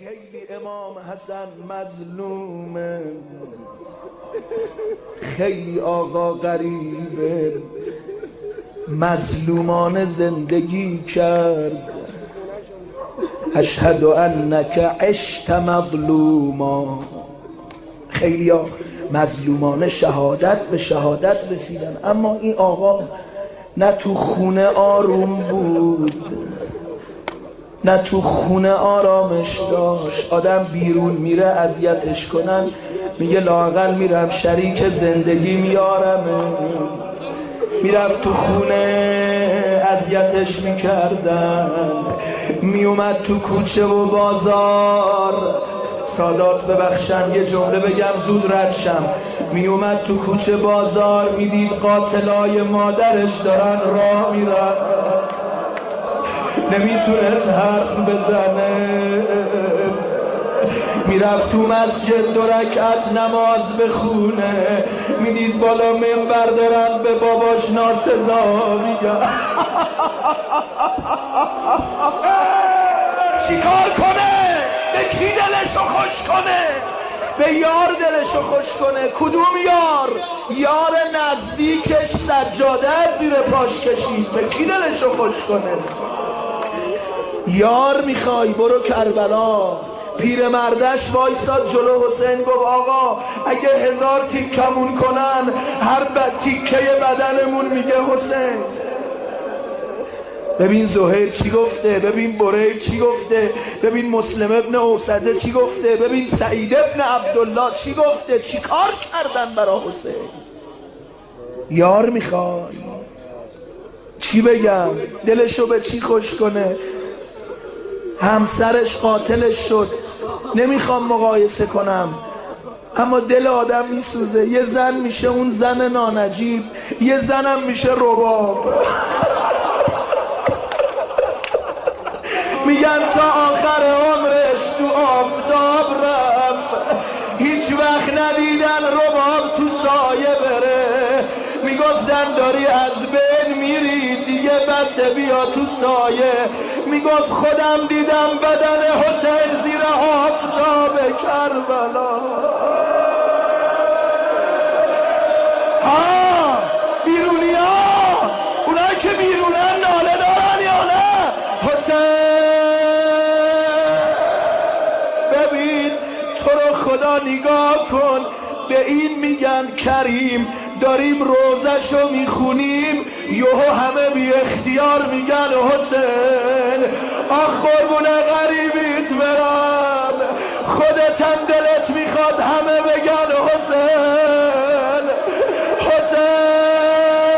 خیلی امام حسن مظلومه، خیلی آقا غریبه، مظلومانه زندگی کرد. اشهد انک عشت مظلوما. خیلی ها مظلومانه شهادت به شهادت رسیدن، اما این آقا نه تو خونه آروم بود، نه تو خونه آرامش داشت. آدم بیرون میره اذیتش کنن، میگه لااقل میرم شریک زندگی میارمه. میرفت تو خونه اذیتش میکردن، میومد تو کوچه و بازار. سادات ببخشن یه جمله بگم زود رد شم. میومد تو کوچه بازار، میدید قاتلای مادرش دارن راه میرن، نمیتونست حرف بزنه. میرفت تو مسجد 2 رکعت نماز بخونه، میدید بالا منبر دارن به باباش ناسزا میگن. چیکار کنه؟ به کی دلشو خوش کنه؟ به یار دلشو خوش کنه. کدوم یار؟ یار نزدیکش سجاده زیر پاش کشید. به کی دلشو خوش کنه؟ یار میخوای برو کربلا. پیرمردش وایساد جلو حسین، گفت آقا اگه 1000 تیکمون کنن، هر تیکه بدنمون میگه حسین. ببین زهیر چی گفته، ببین بریر چی گفته، ببین مسلم ابن اوسجه چی گفته، ببین سعید ابن عبدالله چی گفته. چی کار کردن برا حسین؟ یار میخوای. چی بگم؟ دلشو به چی خوش کنه؟ همسرش قاتلش شد. نمیخوام مقایسه کنم، اما دل آدم میسوزه. یه زن میشه اون زن نانجیب، یه زنم میشه رباب. میگن تا آخر عمرش تو آفتاب رفت، هیچ وقت ندیدن رباب تو سایه بره. میگفتن داری از بین میری دیگه بسه بیا تو سایه. میگفت خودم دیدم بدن حسین زیر آفتاب کربلا. ها بیرونی ها، اونایی که بیرونن ناله دارن یا نه؟ حسین ببین تو رو خدا نگاه کن، به این میگن کریم. داریم روزشو میخونیم، یهو همه بی اختیار میگن حسین. آخ قربون غریبیت برم، خودت هم دلت میخواد همه بگن حسین حسین.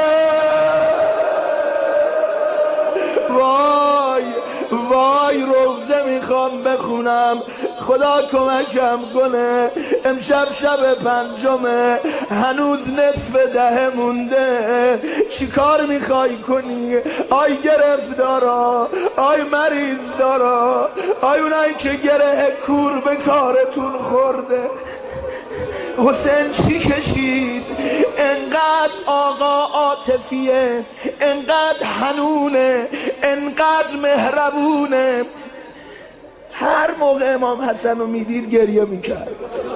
وای وای روزه میخوام بخونم، خدا کمکم کنه. امشب شب 5، هنوز نصف 10 مونده. چی کار میخوای کنی؟ آی گرفتارا، آی مریض دارا، آی اونایی که گره کور به کارتون خورده. حسین چی کشید؟ انقدر آقا عاطفیه، انقدر حنونه، انقدر مهربونه. هر موقع امام حسن رو میدید گریه میکرد.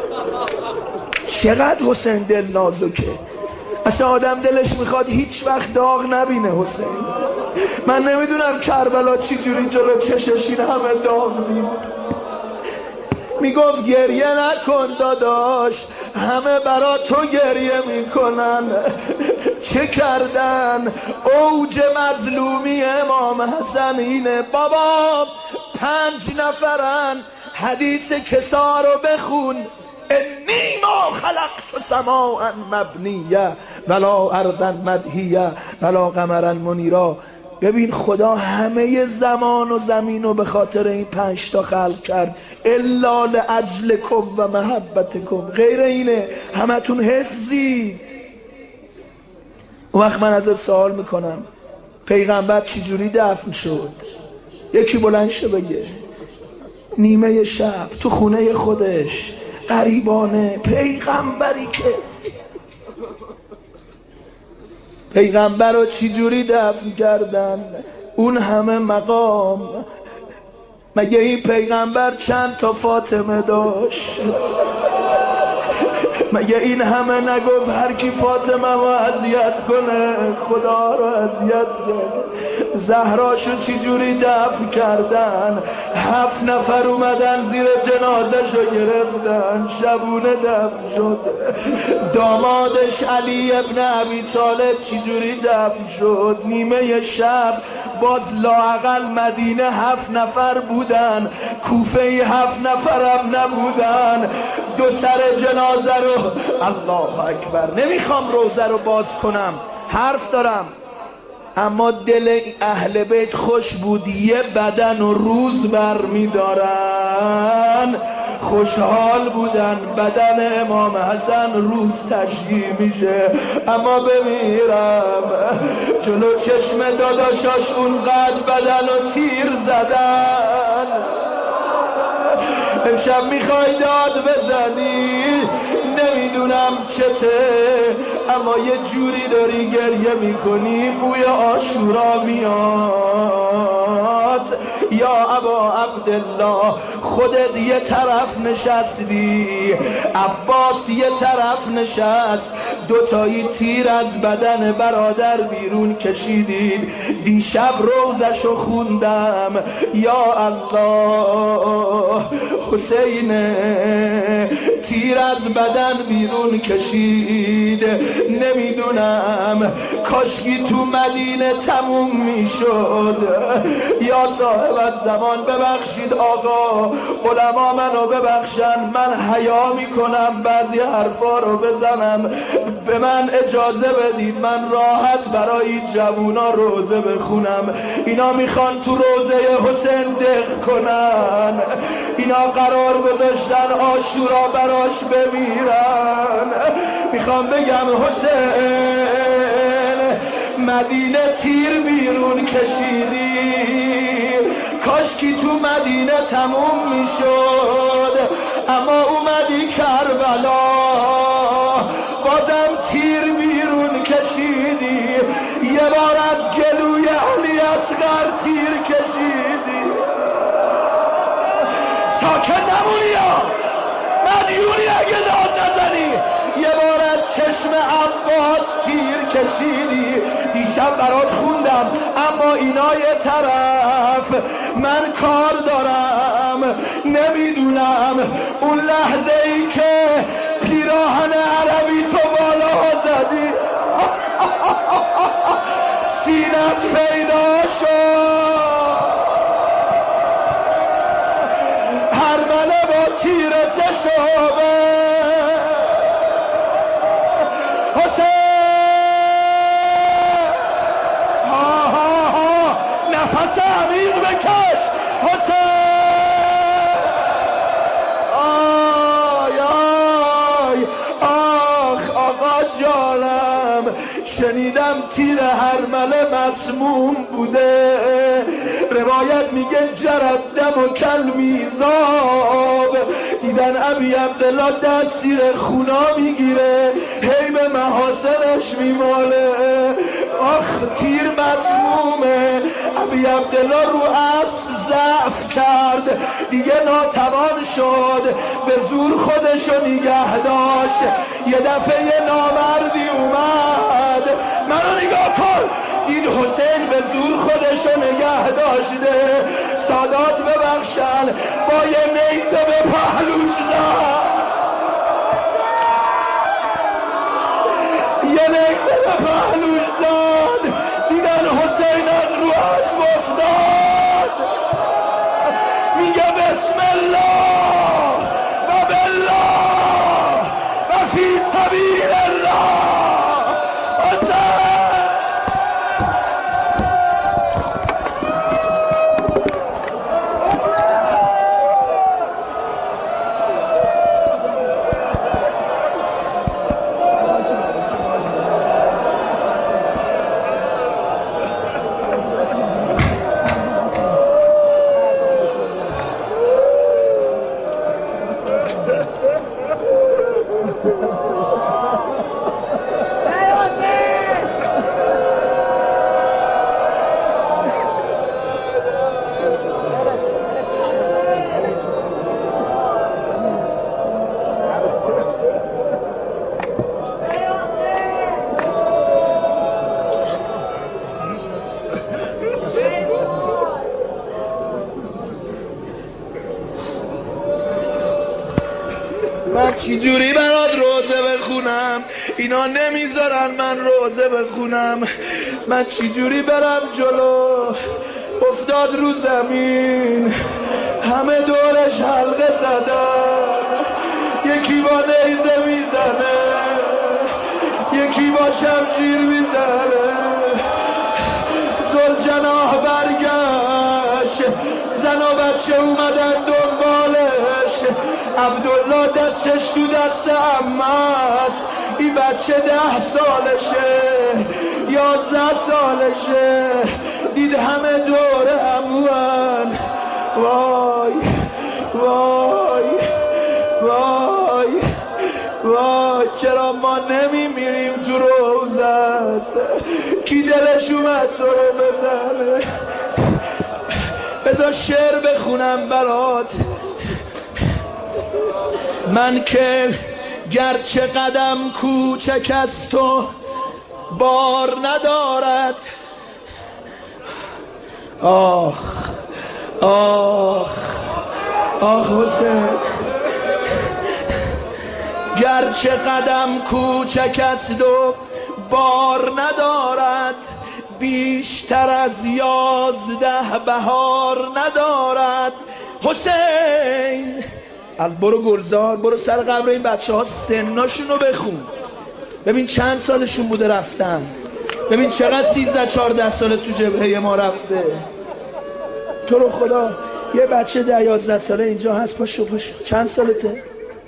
چقدر حسین دل نازکه. اصلا آدم دلش میخواد هیچ وقت داغ نبینه حسین. من نمیدونم کربلا چی جوری جلو چشش این همه داغ دید. میگفت گریه نکن داداش، همه برا تو گریه میکنن. چه کردن؟ اوج مظلومی امام حسن اینه. بابا 5 نفرن. حدیث کسا رو بخون. انی ما خلقت سماء مبنیه ولا ارضا مدهیه ولا قمرا منیرا. ببین خدا همه زمان و زمین رو به خاطر این 5 تا خلق کرد. الا لاجلکم و محبتکم. غیر اینه همتون حفظی. اون وقت من ازت سوال میکنم، پیغمبر چجوری دفن شد؟ یکی بلند شه بگه. نیمه شب تو خونه خودش، غریبانه. پیغمبری که پیغمبر رو چجوری دفن کردن؟ اون همه مقام. مگه این پیغمبر چند تا فاطمه داشت؟ مگه این همه نگفت هر کی فاطمه رو اذیت کنه خدا رو اذیت کنه؟ زهراشو چی جوری دفن کردن؟ 7 نفر اومدن زیر جنازه‌شو گرفتن، شبونه دفن شد. دامادش علی ابن ابی طالب چی جوری دفن شد؟ نیمه شب. باز لااقل مدینه 7 نفر بودن، کوفه 7 نفر هم نبودن. 2 سر جنازه رو، الله اکبر، نمیخوام روزه رو باز کنم، حرف دارم، اما دل اهل بیت خوش بود. یه بدن و روز برمی دارن، خوشحال بودن. بدن امام حسن روز تشییع میشه، اما بمیرم جلو چشم داداشاش اونقدر بدن و تیر زدن. امشب میخوای داد بزنی، نمیدونم چته، اما یه جوری داری گریه میکنی بوی عاشورا میاد. یا ابا عبدالله، خودت یه طرف نشستی، عباس یه طرف نشست، 2 تایی تیر از بدن برادر بیرون کشیدید. دیشب روزشو خوندم، یا الله، حسین تیر از بدن بیرون کشید. نمیدونم کاشکی تو مدینه تموم میشد. یا صاحب الزمان ببخشید آقا، علما منو ببخشن، من حیا میکنم بعضی حرفا رو بزنم، به من اجازه بدید من راحت برای جوونا روزه بخونم. اینا میخوان تو روزه حسین دق کنن، اینا قرار گذاشتن عاشورا براش بمیرن. میخوام بگم حسین، مدینه تیر بیرون کشیدی، کاشکی تو مدینه تموم میشد، اما اومدی کربلا بازم تیر بیرون کشیدی. یه بار از گلوی علی اصغر تیر کشیدی. ساکت نمونی یا مدیونی اگه داد نزنی. یه بار از چشم عباس تیر کشیدی. دیشب برات خوندم، اما اینا یه طرف، من کار دارم. نمیدونم اون لحظه ای که پیراهن عربی تو بالا زدی سینت پیدا شد، هرمله با تیر سشابه. نفس عمیق بکش حسین. آی آی آخ آقا جانم، شنیدم تیر هرمله مسموم بوده. روایت میگه جرد دم و کل میزاب. دیدن ابی عبدالله دست زیر خونا میگیره، هی به محاسنش میماله. آخ تیر مسمومه. ابی عبدالله رو اسب ضعف کرد، دیگه ناتوان شد، به زور خودشو نگه داشت. یه دفعه یه نامردی اومد، منو نگاه کن، دید حسین به زور خودشو نگه داشته. سادات ببخشن، با یه نیزه به پهلوش زد، یه نیزه به پهلوش زد. دیدن حسین از رو اسب افتاد، میگه بسم الله و بالله و فی سبیل الله. حسین من چی جوری برات روزه بخونم؟ اینا نمیذارن من روزه بخونم. من چی جوری برم جلو؟ افتاد رو زمین، همه دورش حلقه زدن، یکی با نیزه میزنه، یکی با شمشیر میزنه. ذوالجناح برگشت، زن و بچه اومدن دنبالش. عبدالله دستش تو دست عمه‌ست، این بچه 10 سالشه 11 سالشه. دید همه دور عموان. وای وای وای وای، چرا ما نمیمیریم تو روزت؟ کی دلش اومد تو رو بزنه؟ بذار شعر بخونم برات. من که گرچه قدم کوچک است و بار ندارد. آخ آخ آخ حسین، گرچه قدم کوچک است و بار ندارد، بیشتر از 11 بهار ندارد. حسین، برو گلزار، برو سر قبر این بچه ها سناشونو بخون، ببین چند سالشون بوده رفتن، ببین چقدر 13-14 ساله تو جبهه ما رفته. تو رو خدا یه بچه 10-11 ساله اینجا هست، پاشو پاشو، چند سالته؟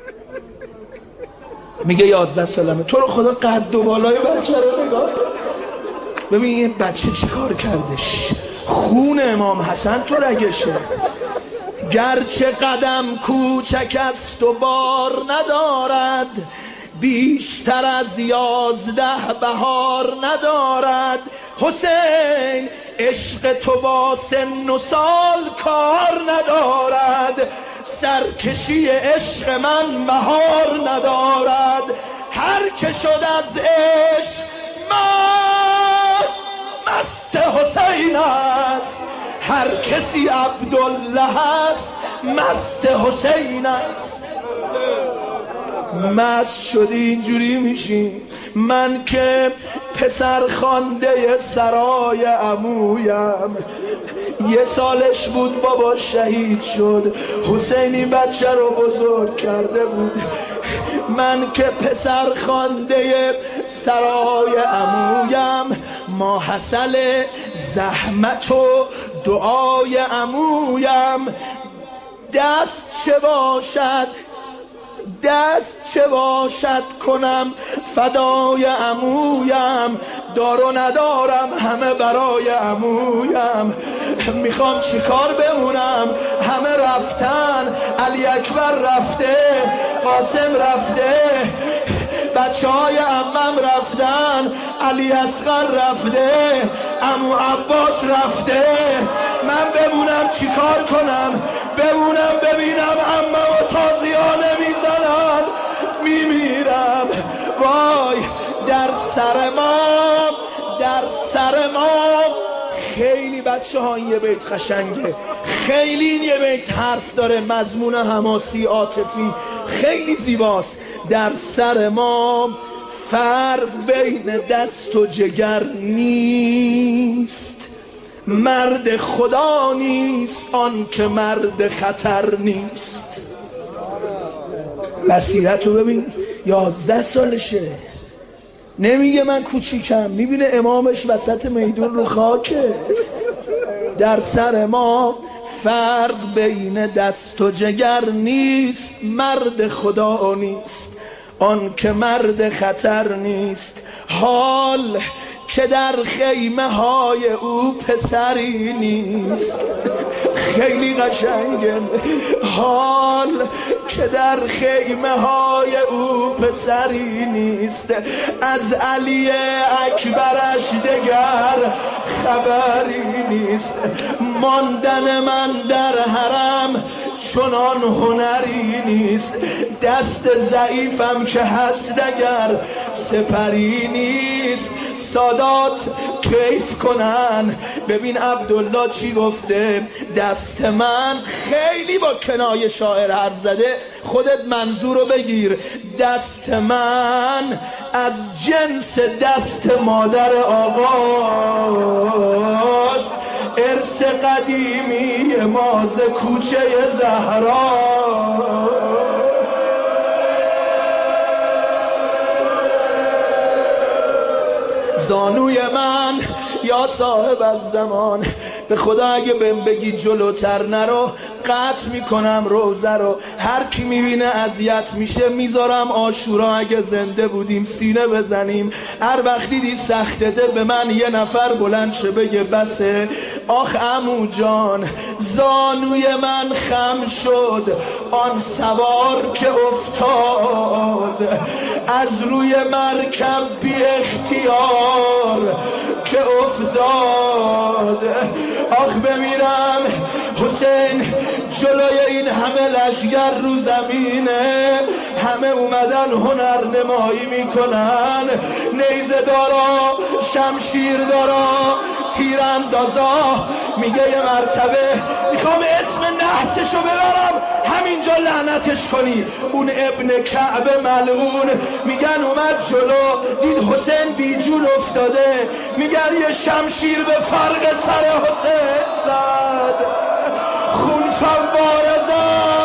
میگه 11 سالمه. تو رو خدا قد و بالای بچه رو نگاه، ببین این بچه چی کار کردش. خون امام حسن تو رگشه. گرچه قدم کوچک است و بار ندارد، بیشتر از 11 بهار ندارد. حسین، عشق تو با سن و سال کار ندارد، سرکشی عشق من مهار ندارد. هر که شد از عشق مست حسین است، هر کسی عبدالله است مست حسین است. مست شدی اینجوری میشی. من که پسر خوانده سرای عمویم، 1 سالش بود بابا شهید شد، حسینی بچه رو بزرگ کرده بود. من که پسر خوانده سرای عمویم، ماحصل زحمت و دعای عمویم. دست چه باشد کنم فدای عمویم، دار و ندارم همه برای عمویم. میخوام چیکار بمونم؟ همه رفتن، علی اکبر رفته، قاسم رفته، بچه های عمم رفتن، علی اصغر رفته، عمو عباس رفته. من بمونم چیکار کنم؟ بمونم ببینم عمم و تازیانه میزنن، میمیرم. وای، در سر ما خیلی بچه ها این یه بیت قشنگه، خیلی این یه بیت حرف داره، مضمون حماسی عاطفی خیلی زیباست. در سر ما فرق بین دست و جگر نیست، مرد خدا نیست آن که مرد خطر نیست. بصیرت رو ببین، 11 سالشه، نمیگه من کوچیکم، میبینه امامش وسط میدون رو خاکه. در سر ما فرق بین دست و جگر نیست، مرد خدا نیست آن که مرد خطر نیست. حال که در خیمه های او پسری نیست، خیلی قشنگه. حال که در خیمه های او پسری نیست، از علی اکبرش دگر خبری نیست. ماندن من در حرم چنان هنری نیست، دست ضعیفم که هست دگر سپری نیست. سادات کیف کنن. ببین عبدالله چی گفته، دست من خیلی با کنایه شاعر حرف زده، خودت منظور رو بگیر. دست من از جنس دست مادر آقاست، ارث قدیمی ماز کوچه زهرا. زانوی من یا صاحب از زمان، به خدا اگه بهم بگی جلوتر نرو قطع میکنم روزه رو. هر کی میبینه اذیت میشه میذارم عاشورا اگه زنده بودیم سینه بزنیم. هر وقت دیدی سخته به من یه نفر بلند شه بگه بسه. آخ عمو جان زانوی من خم شد آن سوار که افتاد، از روی مرکب بی اختیار که افتاد. آخ بمیرم حسین جلوی این همه لشگر رو زمینه، همه اومدن هنر نمایی میکنن، نیزه دارا شمشیر دارا تیراندازا. میگه یه مرتبه میخوام اسم نحسشو ببرم همینجا لعنتش کنی. اون ابن کعب ملعون میگن اومد جلو دید حسین بیجون افتاده، میگن یه شمشیر به فرق سر حسین زد، خون فواره زد.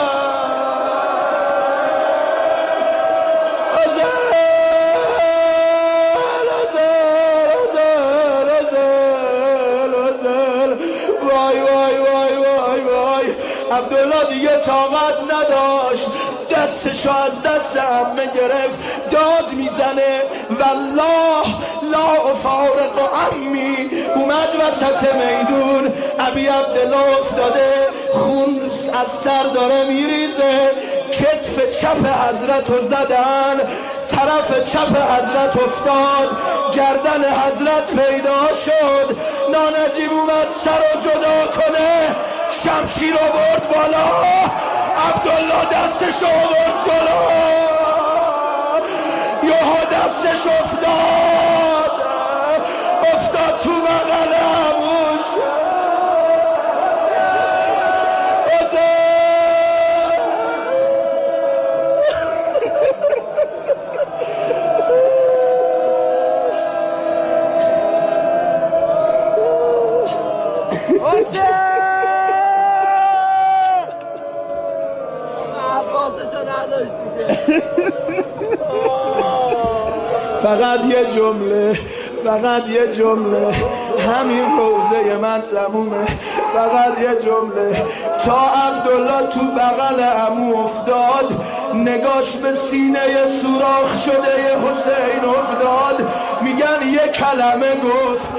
عبدالله دیگه طاقت نداشت، دستشو از دست عمه گرفت داد میزنه والله لا افارق عمی. اومد وسط میدون ابی عبدالله افتاده، خون از سر داره میریزه، کتف چپ حضرت رو زدن، طرف چپ حضرت افتاد، گردن حضرت پیدا شد. نانجیب اومد سر رو جدا کنه، شمشیر رو برد بالا، عبدالله دستش رو برد جلو، یهو دستش افتاد تو بغل عموش. فقط یه جمله همین روزه من تمومه. فقط یه جمله، تا عبدالله تو بغل عمو افتاد نگاش به سینه سوراخ شده حسین افتاد. میگن یه کلمه گفت